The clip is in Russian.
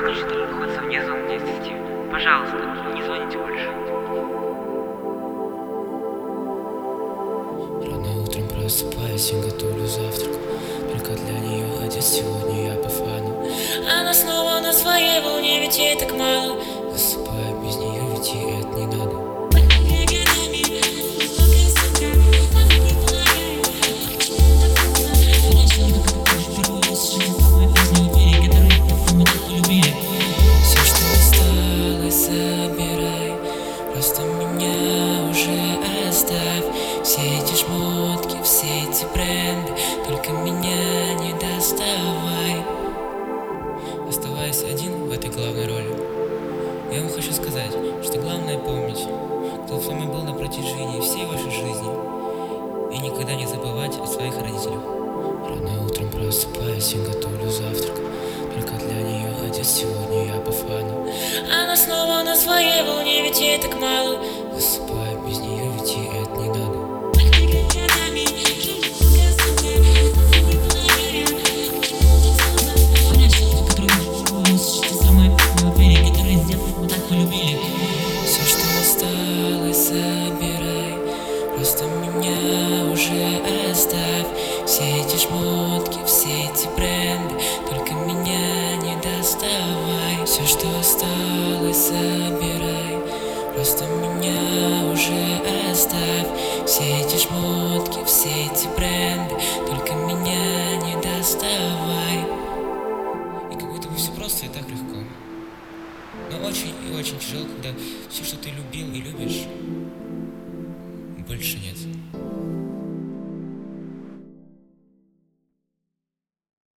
учитель находится вне зоны действия. Пожалуйста, не звоните больше. Рано утром просыпаюсь и готовлю завтрак. Только для нее одет сегодня я по фану. Она снова на своей волне, ведь ей так мало. Засыпаю без нее, ведь ей это не надо. Все, что осталось, забирай. Просто меня уже оставь. Все эти шмотки, все эти бренды, только меня не доставай. Оставаясь один в этой главной роли, я вам хочу сказать, что главное помнить, кто с вами был на протяжении всей вашей жизни, и никогда не забывать о своих родителях. Рано утром просыпаюсь и готовлю завтрак. Только для нее одет сегодня я по фану. Она снова на своей волне, ведь ей так мало. Засыпаю без нее, ведь ей это не надо. Все, что осталось, забирай. Просто меня уже оставь. Все эти шмотки, все эти бренды, только меня не доставай. Все, что осталось, забирай. Просто меня уже оставь. Все эти шмотки, все эти бренды, только меня не доставай. И как будто бы все просто и так легко. Но очень и очень тяжело, когда все, что ты любил и любишь, больше нет.